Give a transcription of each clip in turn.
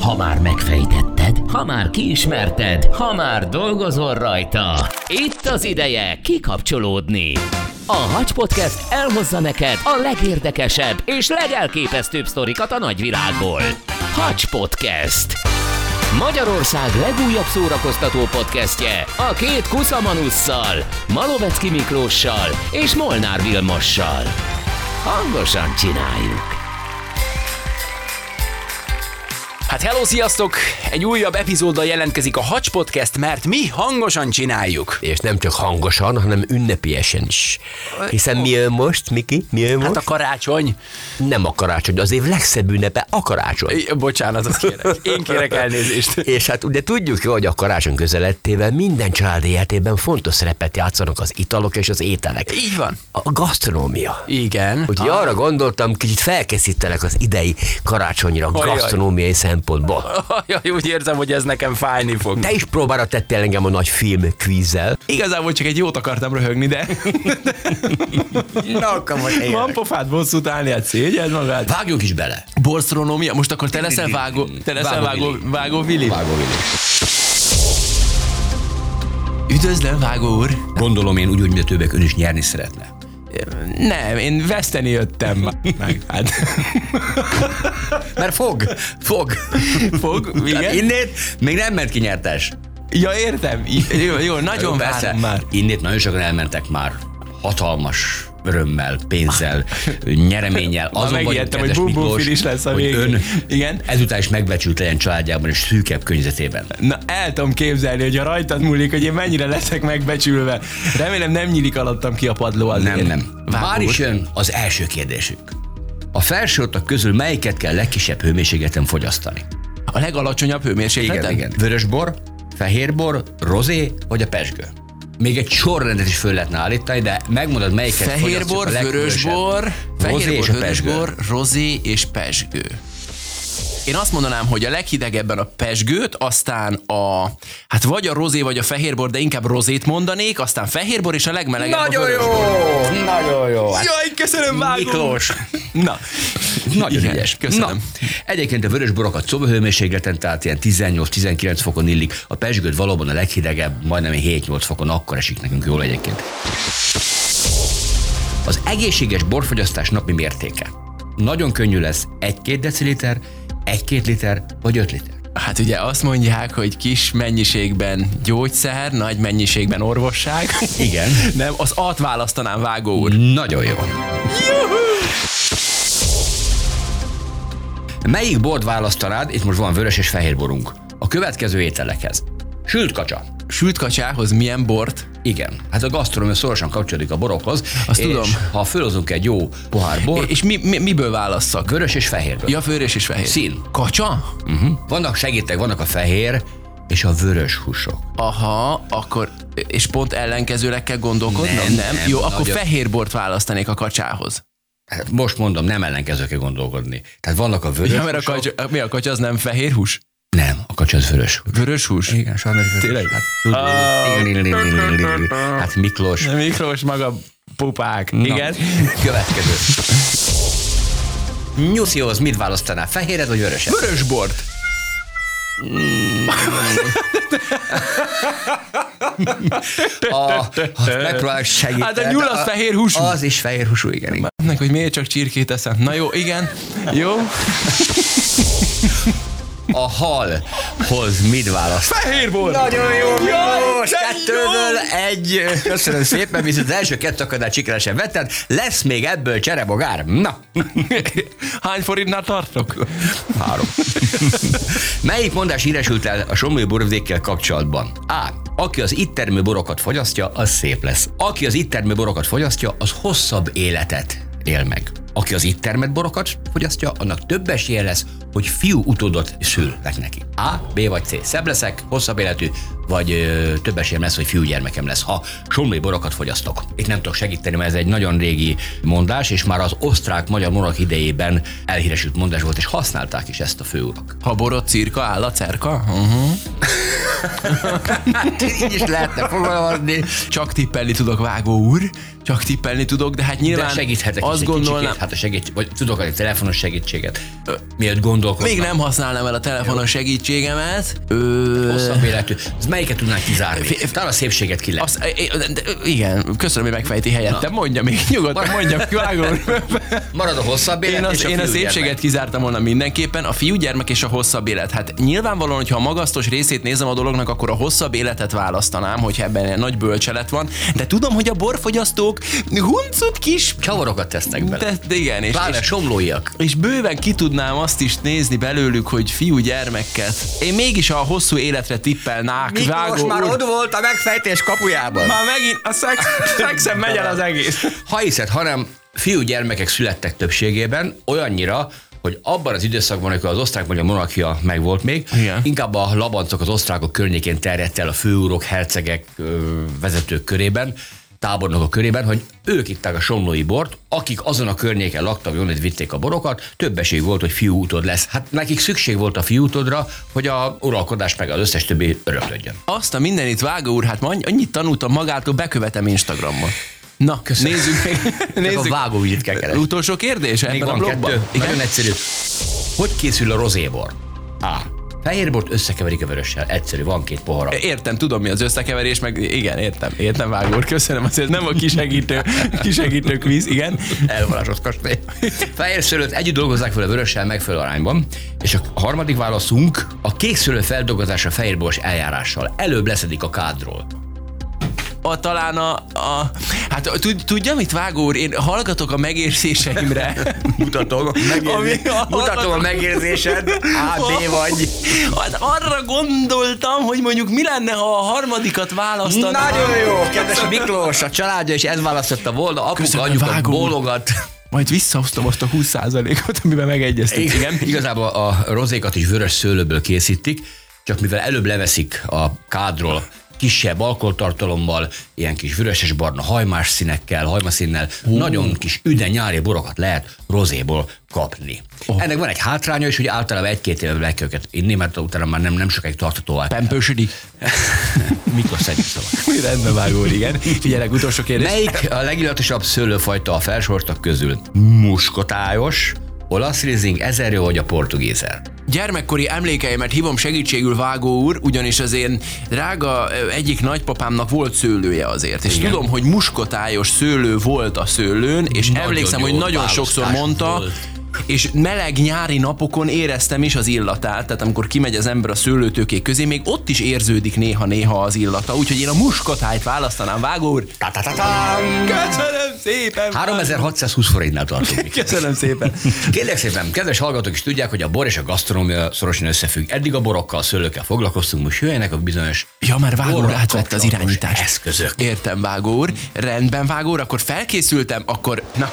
Ha már megfejtetted, ha már kiismerted, ha már dolgozol rajta. Itt az ideje kikapcsolódni. A Hacs Podcast elhozza neked a legérdekesebb és legelképesztőbb sztorikat a nagyvilágból. Hacs Podcast. Magyarország legújabb szórakoztató podcastje a két kuszamanusszal, Malovecki Miklóssal és Molnár Vilmossal. Hangosan csináljuk! Hát hello, sziasztok! Egy újabb epizóddal jelentkezik a Hacs Podcast, mert mi hangosan csináljuk. És nem csak hangosan, hanem ünnepélyesen is. Hiszen mi jön most, Miki? Mi jön most? Hát a karácsony. Nem a karácsony, az év legszebb ünnepe a karácsony. Bocsánatot kérek. Én kérek elnézést. És hát ugye tudjuk jó, hogy a karácsony közelettével minden család életében fontos szerepet játszanak az italok és az ételek. Így van. A gasztronómia. Igen. Úgyhogy arra gondoltam, kicsit felkészítelek az idei karácsonyra gasztronómiai szempontból. Jaj, úgy érzem, hogy ez nekem fájni fog. Te is próbára tettél engem a nagy film kvízzel. Igazából csak egy jót akartam röhögni, de... Na, akkor most van pofád bosszút állni, hát szégyed magad. Vágjunk is bele. Borsztronómia, most akkor te leszel vágó Vili. Vágó Vili. Üdvözlöm, Vágó úr. Gondolom én úgy, hogy minden többek ön is nyerni szeretne. Nem, én veszteni jöttem meg. Hát. Mert fog. Igen? Innét még nem ment ki nyertes. Ja, értem. Jó, nagyon várom már. Innét nagyon sokan elmentek már. Hatalmas örömmel, pénzzel, nyereménnyel. Azon megijedtem, hogy Bum-Bum is lesz a végén. Ön igen? ezután is megbecsült legyen családjában és szűkebb környezetében. Na, el tudom képzelni, hogy a rajtad múlik, hogy én mennyire leszek megbecsülve. Remélem nem nyílik alattam ki a padló azért. Nem. Már is jön az első kérdésünk. A felsőtag közül melyiket kell legkisebb hőmérsékleten fogyasztani? A legalacsonyabb hőmérsékleten? Igen. Vörösbor, fehérbor, rozé vagy a pezsgő? Még egy sorrendet is föl lehetne állítani, de megmondod, melyiket fehérbor, vörösbor, rozé és pezsgő. Én azt mondanám, hogy a leghidegebben a pezsgőt, aztán hát vagy a rozé, vagy a fehérbor, de inkább rozét mondanék, aztán fehérbor, és a legmelegebb nagyon a vörösbor. Nagyon jó! Hát, jaj, köszönöm, Vágó! Miklós! Na, nagyon ügyes. Köszönöm. Na, egyébként a vörösborokat szobahőmérsékleten, tehát ilyen 18-19 fokon illik, a pezsgőt valóban a leghidegebb, majdnem 7-8 fokon, akkor esik nekünk jól egyébként. Az egészséges borfogyasztás napi mértéke. Nagyon könnyű lesz 1-2 deciliter, 1-2 liter vagy 5 liter. Hát ugye azt mondják, hogy kis mennyiségben gyógyszer, nagy mennyiségben orvosság. Igen. Nem, az A-t választanám, Vágó úr. Nagyon jó. Melyik bort választanád, itt most van vörös és fehér borunk, a következő ételekhez? Sült kacsa. Sült kacsához milyen bort? Igen, hát a gasztronómia szorosan kapcsolódik a borokhoz. Azt és tudom. Ha fölhozunk egy jó pohár bort... És miből válasszak? Vörös és fehérből. Ja, vörös és fehér. Szín. Kacsa? Vannak, segítek, vannak a fehér és a vörös húsok. Aha, akkor, és pont ellenkezőleg kell gondolkodnom? Nem. Jó, akkor Nagyon... fehér bort választanék a kacsához. Hát most mondom, nem ellenkező kell gondolkodni. Tehát vannak a vörös Ja, mert mi a kacsa, az nem fehér hús? Nem, a kacsa az vörös. Vörös hús? Igen, sajnos vörös. Tényleg? Hát, tudod, hát Miklós. Miklós maga pupák. Na. Igen. Következő. Nyuszihoz mit választanál? Fehéred vagy vöröset? Vörös bort. Megpróbálok segíteni. Hát a nyúl az fehér húsú. Az is fehér húsú, igen. Meg, hogy miért csak csirkét eszem. Na jó, igen. Jó. A halhoz mit választ? Fehér bor. Nagyon jó, Miklós! 2-ből 1. Köszönöm szépen, viszont az első 2 akadát sikeresen vetted. Lesz még ebből cserebogár? Na. Hány forintnál tartok? 3. Melyik mondás híresült el a somlói borvidékkel kapcsolatban? A. Aki az itt termő borokat fogyasztja, az szép lesz. Aki az itt termő borokat fogyasztja, az hosszabb életet él meg. Aki az itt termett borokat fogyasztja, annak több esélye lesz, hogy fiú utódot szülnek neki. A, B vagy C. Szebb leszek, hosszabb életű, vagy több esélyem lesz, hogy fiúgyermekem lesz, ha somlói borokat fogyasztok. Itt nem tudok segíteni, mert ez egy nagyon régi mondás, és már az osztrák-magyar monarch idejében elhíresült mondás volt, és használták is ezt a főurak. Ha borot cirka, áll a cerka? Hát így is lehetne fogalmazni. Csak tippelni tudok, Vágó úr. csak tippelni tudok, de hát nyilván de segíthetek azt gondolnám... Hát vagy tudok adni telefonos segítséget, miért gondolkodnak. Még nem használnám el a telefonos segítségemet. Hosszabb életű. Ez melyiket tudnánk kizárni? Talán a szépséget ki lehet. Igen, köszönöm, hogy megfejti helyettem. Mondja még nyugodtan, mondja, Vágó úr. Marad a hosszabb élet. Én a szépséget kizártam volna mindenképpen, a fiúgyermek és a hosszabb élet. Hát nyilvánvalóan, hogyha a magasztos részét nézem a dolognak, akkor a hosszabb életet választanám, hogyha ebben nagy bölcselet van. De tudom, hogy a borfogyasztók huncut kis csavarokat tesznek bele. De igen, és somlóiak. És bőven ki tudnám azt is nézni belőlük, hogy fiú-gyermeket. Én mégis a hosszú életre tippelnák. Miklós már ott volt a megfejtés kapujában. Már megint a szexen megy el az egész. Ha hiszed, hanem fiú-gyermekek születtek többségében, olyannyira, hogy abban az időszakban, amikor az osztrák-magyar monarchia megvolt még, igen, inkább a labancok az osztrákok környékén terjedt el a főúrok, hercegek, vezetők körében, tábornokok körében, hogy ők itták a somlói bort, akik azon a környéken laktak, onnan vitték a borokat, több esély volt, hogy fiúutód lesz. Hát nekik szükség volt a fiúutódra, hogy a uralkodás meg az összes többi öröklődjön. Azt a mindenit, Vágó úr, hát annyit tanultam magától, bekövetem Instagramon. Na, köszönöm. Nézzük. A vágóügyit kell keresni. Utolsó kérdés ebben a blogban? Nagyon egyszerű. Hogy készül a rozébor? A. Fehérbort összekeverik a vörössel. Egyszerű, van 2 pohara. Értem, tudom mi az összekeverés, meg igen, értem, Vágó úr, köszönöm, azért nem a kisegítő kvíz, igen. Elvarázsott kastély. Fehér szőlőt együtt dolgozzák fel a vörössel megfelelő arányban, és a harmadik válaszunk a kék szőlő feldolgozása fehérboros eljárással. Előbb leszedik a kádról. Talán hát tudja mit, Vágó úr, én hallgatok a megérzéseimre. Mutatom a megérzésed, A, B vagy. Hát arra gondoltam, hogy mondjuk mi lenne, ha a harmadikat választanám. Nagyon jó, kedves Miklós, a családja is ez választotta volna, apuka, anyuka bólogat. Majd visszahoztam azt a 20%-ot, amiben megegyeztünk. Igen. Igazából a rozékat is vörös szőlőből készítik, csak mivel előbb leveszik a kádról kisebb alkoholtartalommal, ilyen kis vöröses-barna hajmás színekkel, hajmaszínnel, nagyon kis üde nyári borokat lehet rozéból kapni. Ennek van egy hátránya is, hogy általában 1-2 éve meg kell őket inni, mert utána már nem sokáig tarthatóvá. Pempősödik. Mikor szedjük szavak? Rendben, Vágó úr, igen. Figyelek, utolsó kérdés. Melyik a legillatosabb szőlőfajta a felsoroltak közül? Muskotályos, olasz rizing, ezerjó vagy a portugézer? Gyermekkori emlékeimet hívom segítségül, Vágó úr, ugyanis az én drága egyik nagypapámnak volt szőlője azért. És tudom, hogy muskotályos szőlő volt a szőlőn, és nagyon emlékszem, hogy nagyon sokszor mondta, volt. És meleg nyári napokon éreztem is az illatát, tehát amikor kimegy az ember a szőlőtőkék közé, még ott is érződik néha-néha az illata, úgyhogy én a muskotályt választanám, Vágó úr. Köszönöm szépen! 3620 forintnál tartunk. Köszönöm szépen! Kérlek szépen, kedves hallgatók is tudják, hogy a bor és a gasztronómia szorosan összefügg. Eddig a borokkal, a szőlőkkel foglalkoztunk, most jöjjenek a bizonyos... Ja, már Vágó úr átvette az irányítást. Eszközök. Értem, Vágó úr. Rendben, Vágó úr, akkor felkészültem, akkor... Na...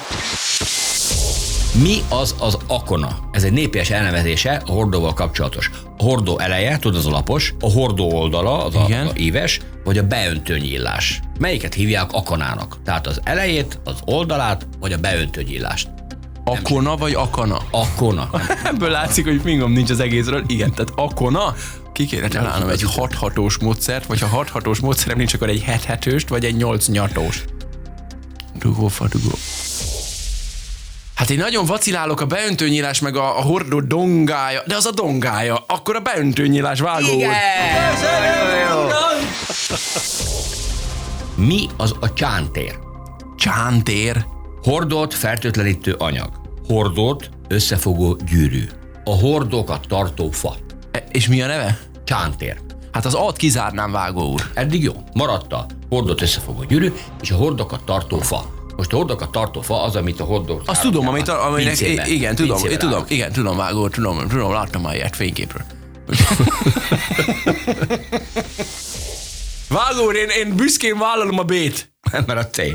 Mi az akona? Ez egy népies elnevezése a hordóval kapcsolatos. A hordó eleje, tudod, az a lapos, a hordó oldala, az a íves, vagy a beöntőnyílás. Melyiket hívják akonának? Tehát az elejét, az oldalát, vagy a beöntőnyílást. Akona vagy akana? Akona. Ebből látszik, hogy fingom nincs az egészről. Igen, tehát akona. Ki kéne találnom egy 6-6-os módszert, vagy ha 6-6-os módszerem nincs, akkor egy 7-7-öst, vagy egy 8-8-os. Dugó. Hát én nagyon vacilálok, a beöntőnyílás meg a hordó dongája, de az a dongája, akkor a beöntőnyílás, Vágó úr. Mi az a csántér? Csántér? Hordót fertőtlenítő anyag. Hordót összefogó gyűrű. A hordókat tartó fa. És mi a neve? Csántér. Hát az A-t kizárnám, Vágó úr. Eddig jó. Maradt a hordót összefogó gyűrű és a hordókat tartó fa. Most a hordókat tartó fa az, amit a hordók... Azt tudom, igen, tudom, Vágó, tudom, láttam már ilyet fényképről. Vágó úr, én büszkén vállalom a B-t. Mert a C.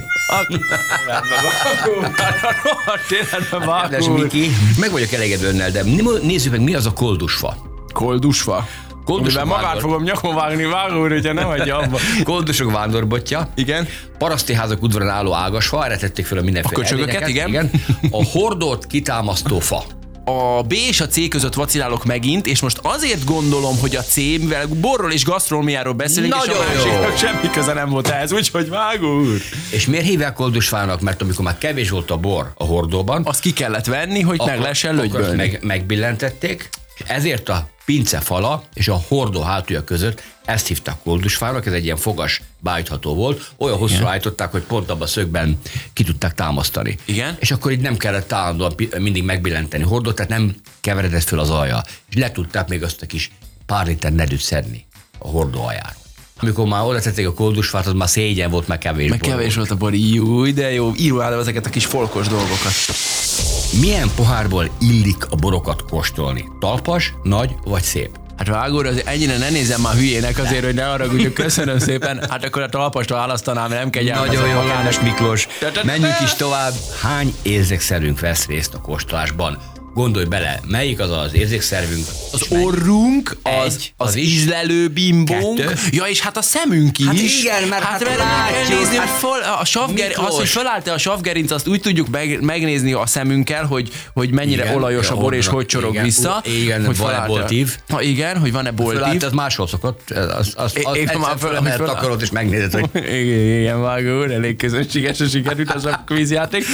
Vágó úr. Meg vagyok elégedve önnel, de nézzük meg, mi az a koldusfa. Koldusfa? Mivel magát fogom nyakon vágni, Vágó úr, hogyha nem hagyja abba. Koldusok vándorbottja. Igen. Paraszti házak udvarán álló ágasfa, erre tették fel a mindenféle köcsögöket, igen. A hordót kitámasztó fa. a B és a C között vacilálok megint, és most azért gondolom, hogy a C, mivel borról és gasztronómiáról beszélünk, nagyon és a másiknak semmi köze nem volt ehhez, úgyhogy Vágó úr. És miért hívják koldusfának? Mert amikor már kevés volt a bor a hordóban, Azt ki kellett venni, hogy meg lehessen lögybölni. megbillentették, ezért a pince fala és a hordó hátulja között ezt hívták koldusfának, ez egy ilyen fogas beállítható volt, olyan hosszú állították, hogy pont abban a szögben ki tudták támasztani. Igen. És akkor így nem kellett állandóan mindig megbillenteni hordót, tehát nem keveredett föl az alja. És le tudták még azt a kis pár liter nedűt szedni a hordó aljáról. Amikor már oda tették a koldusfát, az már szégyen volt, meg kevés Meg bor kevés volt a bor, jó, de jó, írulálom ezeket a kis folkos dolgokat. Milyen pohárból illik a borokat kóstolni? Talpas, nagy vagy szép? Hát Vágó úr, azért ennyire ne nézem már hülyének azért, hogy ne haragudjuk, köszönöm szépen. Hát akkor a talpast választanám, nem kell Nagyon jó, János Miklós. Menjünk is tovább. Hány érzékszervünk vesz részt a kóstolásban? Gondolj bele, melyik az az érzékszervünk? Az orrunk, az ízlelő bimbónk, 2. Ja, és hát a szemünk is. Hát igen, mert hát látjuk, nézni, hát hogy az, hogy fölállta a savgerinc, azt úgy tudjuk megnézni a szemünkkel, hogy mennyire Igen, olajos a bor, és hogy csorog igen, vissza. igen, hogy van-e boltív? Ha igen, hogy van-e boltív. Fölállt, az máshol szokott. Egyszer fölemelhet takarót, és megnézed, hogy... Igen, Vágó úr, elég közönséges, sikerült az a kvízjáték.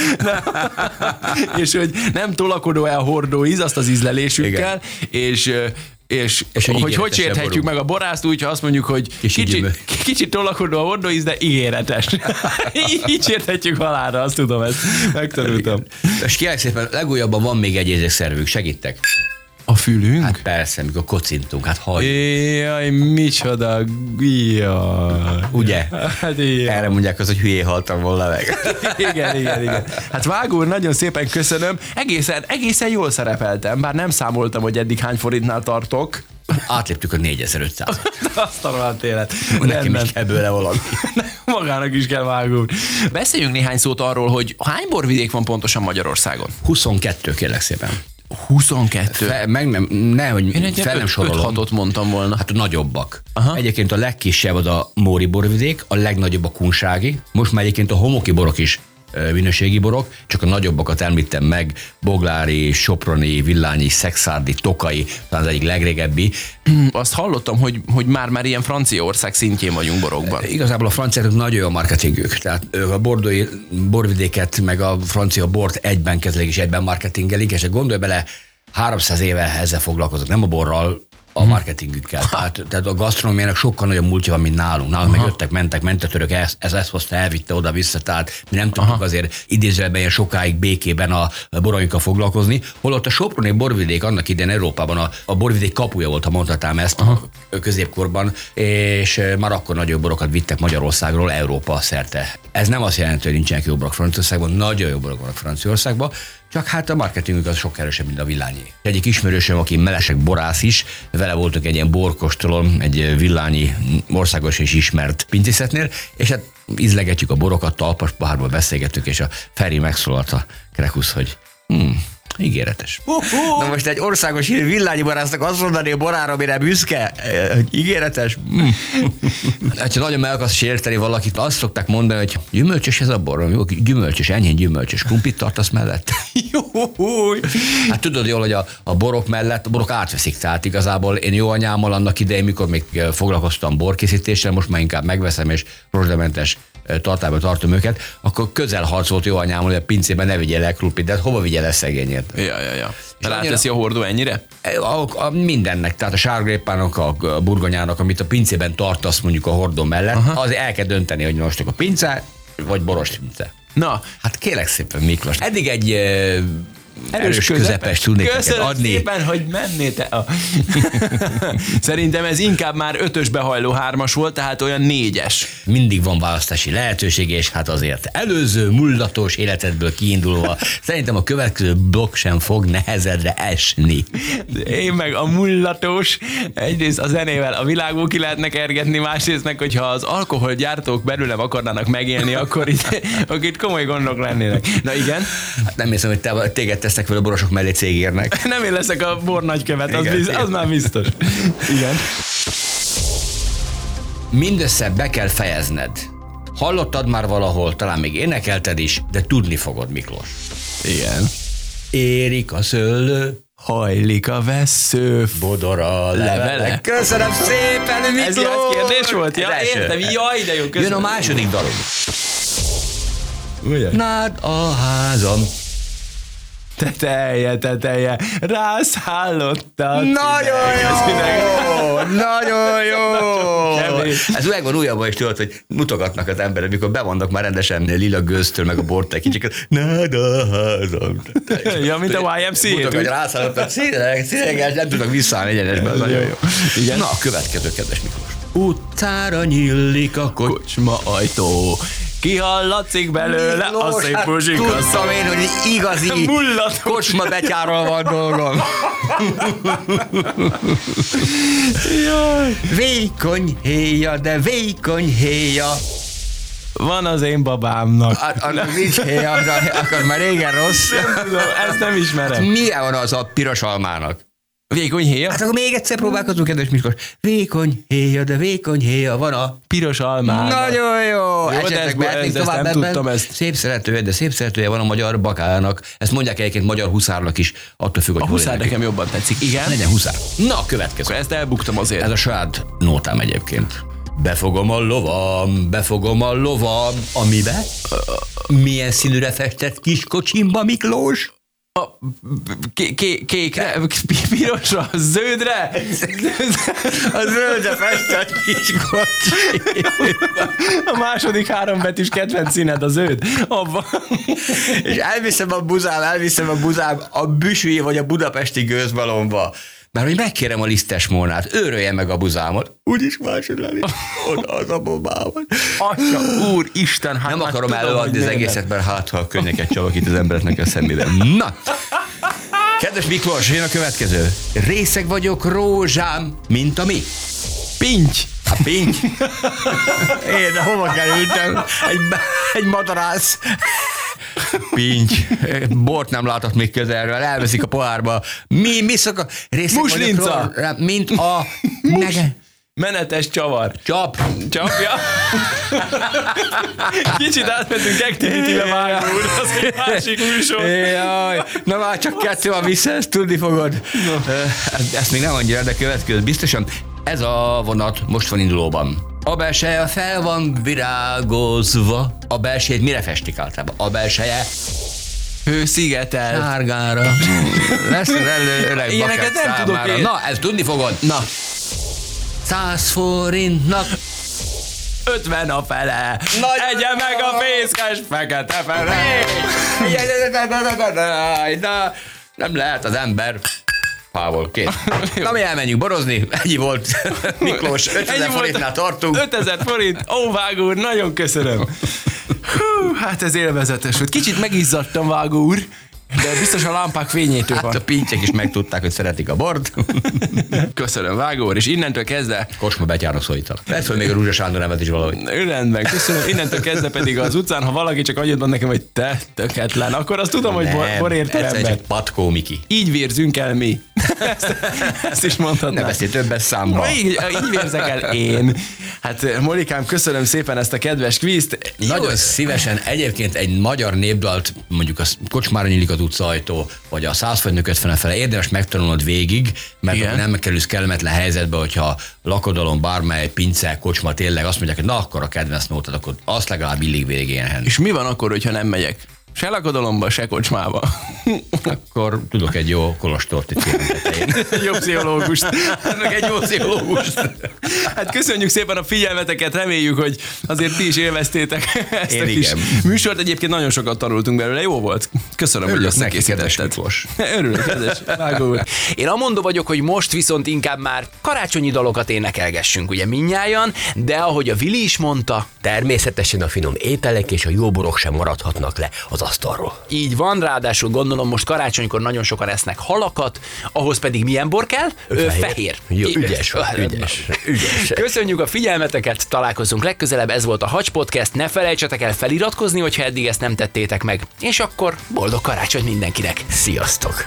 És hogy nem tolakodó el hordóíz, azt az ízlelésünkkel, és hogy sérthetjük meg a borászt úgy, ha azt mondjuk, hogy kicsit tolakodó a hordóíz, de ígéretes. Így sérthetjük halálra, azt tudom, ezt megtanultam. És kérlek szépen, legújabban van még egy érzékszervünk, segítek. A fülünk? Hát persze, mikor kocintunk, hát halljuk. Jaj, micsoda, jaj. Ugye? Hát ilyen. Erre mondják az, hogy hülyé haltam volna meg. Igen. Hát Vágó úr, nagyon szépen köszönöm. Egészen jól szerepeltem, bár nem számoltam, hogy eddig hány forintnál tartok. Átléptük a 4500-at. Azt a rohadt élet. Nekem is kell bőle valami. Magának is kell, Vágó úr. Beszéljünk néhány szót arról, hogy hány borvidék van pontosan Magyarországon? 22, kérlek szépen. 22. Hogy fel nem sorolom. 5-6-ot mondtam volna. Hát a nagyobbak. Aha. Egyébként a legkisebb az a Móri borvidék, a legnagyobb a kunsági. Most már egyébként a homoki borok is minőségi borok, csak a nagyobbakat említem meg, Boglári, Soproni, Villányi, Szekszárdi, Tokai, talán az egyik legrégebbi. Azt hallottam, hogy már ilyen Franciaország szintjén vagyunk borokban. Igazából a franciáknak nagyon jó a marketingük, tehát ők a bordói borvidéket, meg a francia bort egyben kezelik és egyben marketingelik, és gondolj bele, 300 éve ezzel foglalkoznak, nem a borral, a marketingükkel. Tehát a gasztronómiának sokkal nagyobb múltja van, mint nálunk. Nálunk meg jöttek, mentek török, ezt hozta, elvitte oda-vissza, tehát mi nem tudjuk azért idézőjelben ilyen sokáig békében a borainkkal foglalkozni. Holott a soproni borvidék annak idején Európában a borvidék kapuja volt, ha mondhatám ezt a középkorban, és már akkor nagyobb borokat vittek Magyarországról Európa szerte. Ez nem azt jelenti, hogy nincsenek jó borok Franciaországban, nagyon jó borok vannak Franciaországban, csak hát a marketingük az sok erősebb, mint a Villányi. Egyik ismerősöm, aki melesek borász is, vele voltunk egy ilyen borkostolon, egy Villányi országos és ismert pincészetnél, és hát ízlegetjük a borokat, talpas pohárból beszélgettük, és a Feri megszólalt a Krekusz, hogy ígéretes. Na most egy országos Villányi borásznak azt mondani a borára, amire büszke, ígéretes. Hát, ha nagyon meg akarsz sérteni valakit, azt szokták mondani, hogy gyümölcsös ez a bor, jó, gyümölcsös, enyhén gyümölcsös, krumplit tartasz mellett. Jó. Hát tudod jól, hogy a borok mellett, a borok átveszik, tehát igazából én jó anyámmal annak idején, mikor még foglalkoztam borkészítéssel, most már inkább megveszem és rozsdamentes tartályba tartom őket, akkor közel harcolt jó anyám, hogy a pincében ne vigyél el krumplit, de hova vigyél el szegényért? Ja. Ráteszi a hordó ennyire? Mindennek, tehát a sárgrépának, a burgonyának, amit a pincében tartasz mondjuk a hordó mellett, az el kell dönteni, hogy most a pince, vagy boros pince. Na. Hát kérlek szépen, Miklós. Eddig egy erős közepes tudnék neked adni. Szépen, hogy mennél te. Szerintem ez inkább már 5-ös behajló 3-as volt, tehát olyan 4-es. Mindig van választási lehetőség, és hát azért előző mullatós életedből kiindulva szerintem a következő blokk sem fog nehezedre esni. Én meg a mullatós, egyrészt a zenével a világból ki lehetne kergetni, másrészt meg, hogyha az alkoholgyártók belőlem akarnának megélni, akkor itt komoly gondok lennének. Na igen? Hát nem hiszem, hogy téged tesznek fel a borosok mellé cégérnek. Nem én leszek a bor nagykövet, az már biztos. Igen. Mindössze be kell fejezned. Hallottad már valahol, talán még énekelted is, de tudni fogod, Miklós. Igen. érik a szőlő, hajlik a vessző, bodor a levele. Köszönöm szépen, Miklós! Ez ilyen kérdés volt? Ja, értem, jaj, de jó, köszönöm. Jön a második dalom. Nád a házam. Teteje, rászállottak. Nagyon jó! Nagyon jó! Ez megvan újabban is tudod, hogy mutogatnak az emberek, mikor bevannak már rendesen lila gőztől, meg a bortek kicsiket. Nád a házam. Ja, mint a YMCA. Mutogat, hogy rászállottak. Színeges, nem tudnak visszaállni egyenesben. Nagyon jó. Igen. Na, a következő, kedves Miklós. Utcára nyílik a kocsma ajtó. Kihallatszik belőle a szép muzsika. Tudtam én, hogy igazi kocsma betyárral van dolgom. Vékony héja, de vékony héja. Van az én babámnak. Annak nincs héja, akkor már régen rossz. Nem tudom, ezt nem ismerem. Milyen van az a piros almának? Vékony héja? Hát akkor még egyszer próbálkozunk, kedves Miklós. Vékony héja, de vékony héja van a piros almának. Nagyon jó! Esetleg mehetnénk tovább nem tudtam ezt. Szép szeretője van a magyar bakának. Ezt mondják egyébként magyar huszárnak is. Attól függ, hogy a huszár nekem jobban tetszik. Igen? Legyen huszár. Na, a következő. Akkor ezt elbuktam azért. Ez a saját nótám egyébként. Befogom a lovam, amibe? Milyen színűre festett kis kocsimba, Miklós? Kékre, pirosra, zöldre. A zöldre festett kis kocsi. A második 3 betűs kedvenc színed a zöld. Abba. És elviszem a buzám a Büsüi vagy a budapesti gőzbalomba. Mert hogy megkérem a lisztes Mónát, őrölje meg a buzámot. Úgyis másodlani. Oda az a bombában. Atya, úr, Isten, hát nem akarom előadni az egészet, mert hát, ha a könnyeket csalok itt az embereknek a szemében. Na! Kedves Miklós, jön a következő. Részeg vagyok rózsám, mint a mi? Pinty. A pinty? Én, de hova kerültem? Egy madarász. Pinty. Bort nem látott még közelről, elveszik a pohárba. Mi szokva? Muslinca. Mint a... Menetes csavar. Csapja. Kicsit átmentünk activity-be, Vágó úr, az egy másik műsor. Jaj, na már csak 2 van vissza, ezt tudni fogod. Ezt még nem annyira, de következő. Biztosan ez a vonat most van indulóban. A belseje fel van virágozva. A belsejét mire festik általában? A belseje hőszigetel. Sárgára. Lesz az öreg ilyeneket nem tudok én. Na, ezt tudni fogod. Na. 100 forintnak 50 a fele. Egye meg a fészkes fekete fele. Nem lehet az ember. Pávol, két. Na mi elmenjünk borozni. Ennyi volt. Miklós, 5000 forintnál tartunk. 5000 forint. Ó, Vágó úr, nagyon köszönöm. Hú, hát ez élvezetes volt. Kicsit megizzadtam, Vágó úr. De biztos a lámpák fényétől van. Hát a pintyek is megtudták, hogy szeretik a bort. Köszönöm, Vágó úr, és innentől kezdve... Kocsma betyárnak szólítanak. Lehet, hogy még a Rúzsa Sándor nevet is valahogy. Rendben, köszönöm. Innentől kezdve pedig az utcán, ha valaki csak annyit mond nekem, hogy te töketlen, akkor azt tudom, hogy borértő ember. Csak Patkó Miki. Így vérzünk el mi. Ezt is mondhatnám. Ne beszélj többes számba. Így vérzek el én. Hát Molikám, köszönöm szépen ezt a kedves kvízt. Nagyon szívesen egyébként egy magyar népdalt, mondjuk a Kocsmára nyílik az utcaajtó, vagy a 100 forint 50 fele érdemes megtanulnod végig, mert igen, akkor nem kerülsz kellemetlen helyzetbe, hogyha lakodalom, bármely pince, kocsma tényleg azt mondják, hogy na akkor a kedvenc nótad, akkor azt legalább illig végén. És mi van akkor, hogyha nem megyek? Se lakodalomba, se kocsmába. Akkor tudok egy jó kolostort itt tetején. Egy jó pszichológust. Meg egy jó pszichológust. Hát köszönjük szépen a figyelmeteket, reméljük, hogy azért ti is élveztétek ezt a kis műsort. Egyébként nagyon sokat tanultunk belőle, jó volt. Köszönöm, hogy ezt készítetted. Örülök, kedves Vágó úr. Én amondó vagyok, hogy most viszont inkább már karácsonyi dalokat énekelgessünk, ugye mindnyájan, de ahogy a Vili is mondta, természetesen a finom ételek és a jó borok sem maradhatnak le az asztalról. Így van, ráadásul gondolom most karácsonykor nagyon sokan esznek halakat, ahhoz pedig milyen bor kell? Fehér. Jó, ügyes. Köszönjük a figyelmeteket, találkozunk legközelebb, ez volt a Hacs Podcast, ne felejtsetek el feliratkozni, hogyha eddig ezt nem tettétek meg, és akkor boldog karácsony mindenkinek. Sziasztok!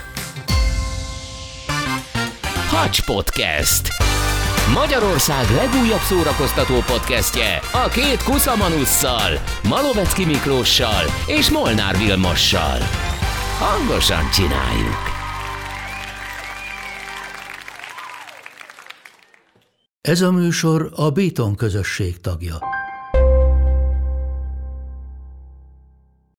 Hacs Podcast. Magyarország legújabb szórakoztató podcastje a két Kuszamanusszal, Malovecki Miklóssal és Molnár Vilmossal. hangosan csináljuk. Ez a műsor a Béton közösség tagja.